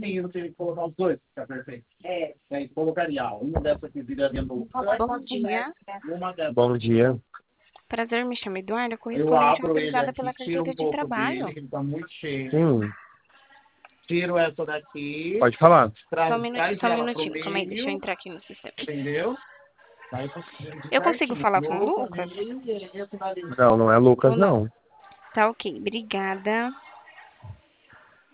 sim, eu teria que colocar os dois, fica perfeito. Aí colocaria, ó, uma dessas aqui viraria no... Bom dia. Uma dessas. Bom dia. Prazer, me chamo Eduardo, Eu correspondente abro ele autorizada aqui, pela tiro carteira um de pouco trabalho. dele, que ele tá muito cheio. Sim, Tiro essa daqui, pode falar. Só um traz só um ela pro minutinho, calma aí, deixa eu meio, entrar aqui no sistema. entendeu? Vai conseguindo Eu consigo certinho. falar com o Louca, Lucas? meio, endereço na lista. Não, não é Lucas, Ou não? não. Tá ok, obrigada.